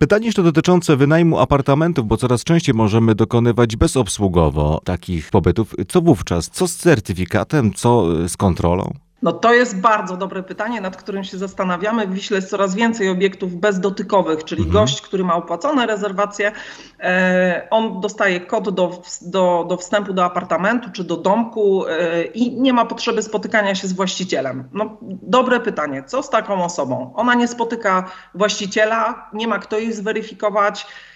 Pytanie jeszcze dotyczące wynajmu apartamentów, bo coraz częściej możemy dokonywać bezobsługowo takich pobytów. Co wówczas? Co z certyfikatem? Co z kontrolą? No to jest bardzo dobre pytanie, nad którym się zastanawiamy. W Wiśle jest coraz więcej obiektów bezdotykowych, czyli gość, który ma opłacone rezerwacje, on dostaje kod do wstępu do apartamentu czy do domku i nie ma potrzeby spotykania się z właścicielem. No, dobre pytanie, co z taką osobą? Ona nie spotyka właściciela, nie ma kto jej zweryfikować.